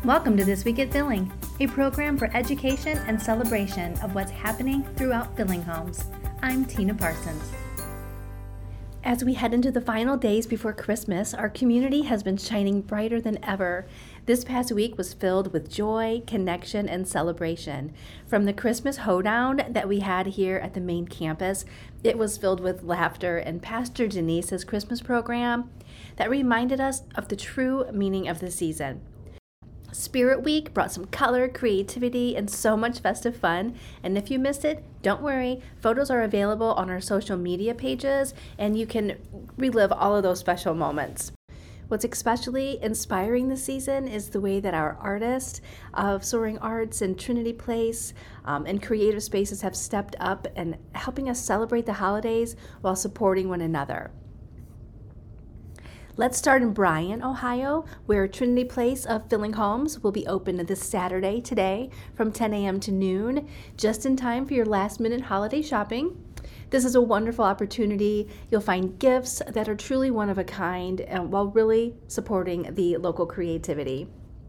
Welcome to This Week at Filling, a program for education and celebration of what's happening throughout Filling Homes. I'm Tina Parsons. As we head into the final days before Christmas, our community has been shining brighter than ever. This past week was filled with joy, connection, and celebration. From the Christmas hoedown that we had here at the main campus, it was filled with laughter and Pastor Denise's Christmas program that reminded us of the true meaning of the season. Spirit Week brought some color, creativity, and so much festive fun. And if you missed it, don't worry. Photos are available on our social media pages, and you can relive all of those special moments. What's especially inspiring this season is the way that our artists of Soaring Arts and Trinity Place and Creative Spaces have stepped up and helping us celebrate the holidays while supporting one another. Let's start in Bryan, Ohio, where Trinity Place of Filling Homes will be open this Saturday today from 10 a.m. to noon, just in time for your last-minute holiday shopping. This is a wonderful opportunity. You'll find gifts that are truly one of a kind and while really supporting the local creativity.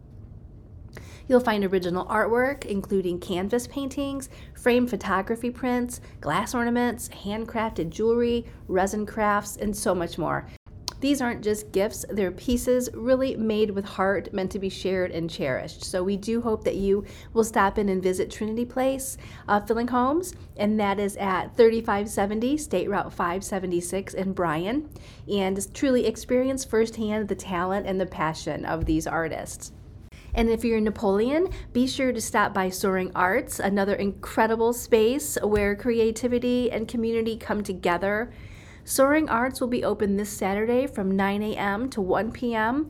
You'll find original artwork, including canvas paintings, framed photography prints, glass ornaments, handcrafted jewelry, resin crafts, and so much more. These aren't just gifts, they're pieces really made with heart, meant to be shared and cherished. So we do hope that you will stop in and visit Trinity Place Filling Homes, and that is at 3570 State Route 576 in Bryan, and truly experience firsthand the talent and the passion of these artists. And if you're in Napoleon, be sure to stop by Soaring Arts, another incredible space where creativity and community come together. Soaring Arts will be open this Saturday from 9 a.m. to 1 p.m.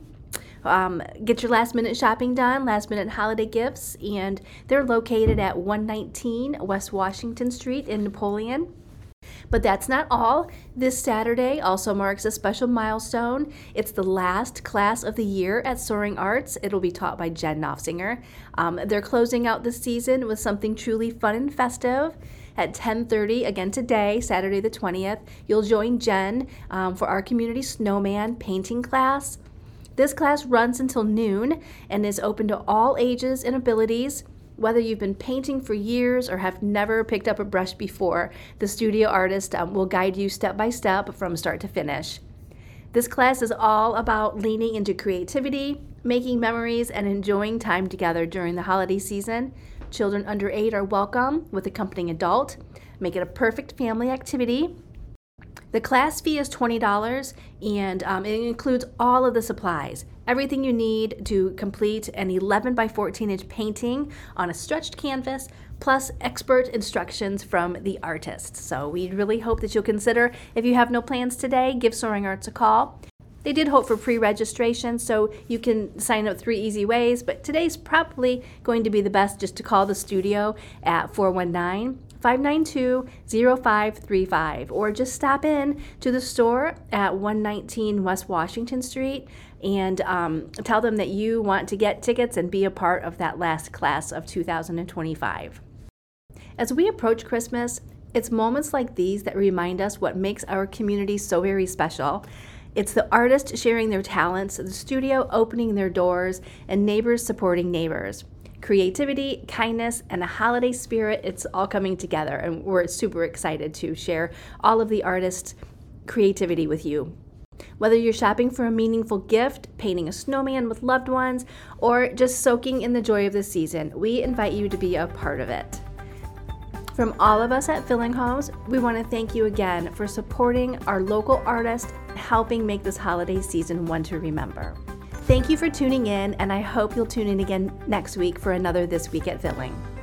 Get your last-minute shopping done, last-minute holiday gifts, and they're located at 119 West Washington Street in Napoleon. But that's not all. This Saturday also marks a special milestone. It's the last class of the year at Soaring Arts. It'll be taught by Jen Nofsinger. They're closing out the season with something truly fun and festive. At 10:30, again today, Saturday the 20th, you'll join Jen for our community snowman painting class. This class runs until noon and is open to all ages and abilities. Whether you've been painting for years or have never picked up a brush before, the studio artist will guide you step by step from start to finish. This class is all about leaning into creativity, making memories, and enjoying time together during the holiday season. Children under 8 are welcome with accompanying adult. Make it a perfect family activity. The class fee is $20 and it includes all of the supplies. Everything you need to complete an 11 by 14 inch painting on a stretched canvas, plus expert instructions from the artist. So we really hope that you'll consider, if you have no plans today, give Soaring Arts a call. They did hope for pre-registration, so you can sign up 3 easy ways, but today's probably going to be the best just to call the studio at 419-592-0535, or just stop in to the store at 119 West Washington Street and tell them that you want to get tickets and be a part of that last class of 2025. As we approach Christmas, it's moments like these that remind us what makes our community so very special. It's the artists sharing their talents, the studio opening their doors, and neighbors supporting neighbors. Creativity, kindness, and a holiday spirit, it's all coming together, and we're super excited to share all of the artists' creativity with you. Whether you're shopping for a meaningful gift, painting a snowman with loved ones, or just soaking in the joy of the season, we invite you to be a part of it. From all of us at Filling Homes, we want to thank you again for supporting our local artists, helping make this holiday season one to remember. Thank you for tuning in, and I hope you'll tune in again next week for another This Week at Filling.